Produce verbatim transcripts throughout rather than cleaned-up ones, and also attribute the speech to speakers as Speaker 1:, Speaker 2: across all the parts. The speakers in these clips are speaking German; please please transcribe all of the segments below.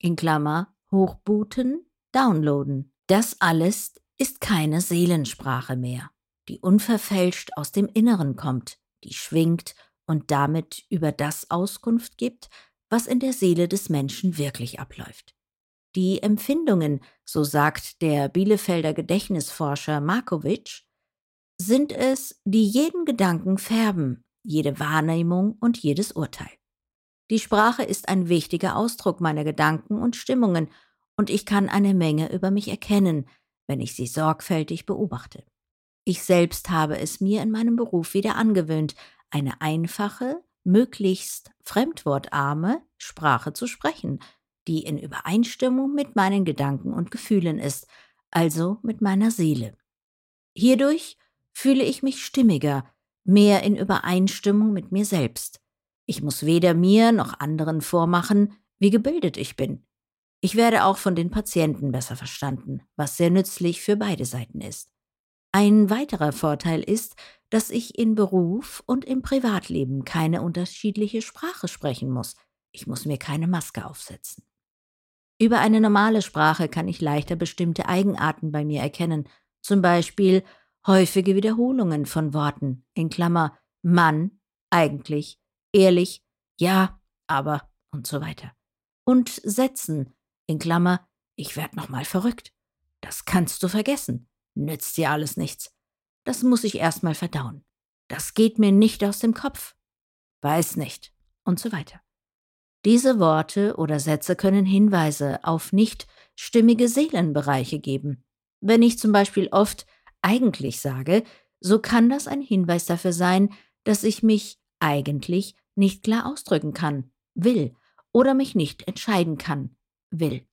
Speaker 1: in Klammer hochbooten, downloaden. Das alles ist keine Seelensprache mehr, die unverfälscht aus dem Inneren kommt, die schwingt und damit über das Auskunft gibt, was in der Seele des Menschen wirklich abläuft. Die Empfindungen, so sagt der Bielefelder Gedächtnisforscher Markowitsch, sind es, die jeden Gedanken färben, jede Wahrnehmung und jedes Urteil. Die Sprache ist ein wichtiger Ausdruck meiner Gedanken und Stimmungen, und ich kann eine Menge über mich erkennen, wenn ich sie sorgfältig beobachte. Ich selbst habe es mir in meinem Beruf wieder angewöhnt, eine einfache, möglichst fremdwortarme Sprache zu sprechen, die in Übereinstimmung mit meinen Gedanken und Gefühlen ist, also mit meiner Seele. Hierdurch fühle ich mich stimmiger, mehr in Übereinstimmung mit mir selbst. Ich muss weder mir noch anderen vormachen, wie gebildet ich bin. Ich werde auch von den Patienten besser verstanden, was sehr nützlich für beide Seiten ist. Ein weiterer Vorteil ist, dass ich in Beruf und im Privatleben keine unterschiedliche Sprache sprechen muss. Ich muss mir keine Maske aufsetzen. Über eine normale Sprache kann ich leichter bestimmte Eigenarten bei mir erkennen, zum Beispiel häufige Wiederholungen von Worten, in Klammer Mann, eigentlich, ehrlich, ja, aber und so weiter. Und Sätzen, in Klammer, ich werd noch mal verrückt. Das kannst du vergessen. Nützt dir alles nichts. Das muss ich erst mal verdauen. Das geht mir nicht aus dem Kopf. Weiß nicht. Und so weiter. Diese Worte oder Sätze können Hinweise auf nicht stimmige Seelenbereiche geben. Wenn ich zum Beispiel oft eigentlich sage, so kann das ein Hinweis dafür sein, dass ich mich eigentlich nicht klar ausdrücken kann, will, oder mich nicht entscheiden kann, will.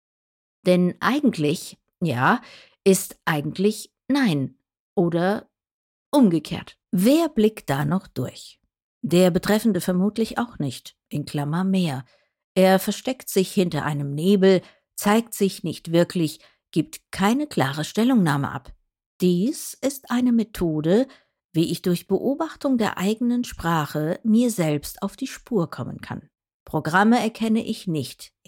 Speaker 1: Denn eigentlich, ja, ist eigentlich nein oder umgekehrt. Wer blickt da noch durch? Der Betreffende vermutlich auch nicht, in Klammer mehr. Er versteckt sich hinter einem Nebel, zeigt sich nicht wirklich, gibt keine klare Stellungnahme ab. Dies ist eine Methode, wie ich durch Beobachtung der eigenen Sprache mir selbst auf die Spur kommen kann. Programme erkenne ich nicht.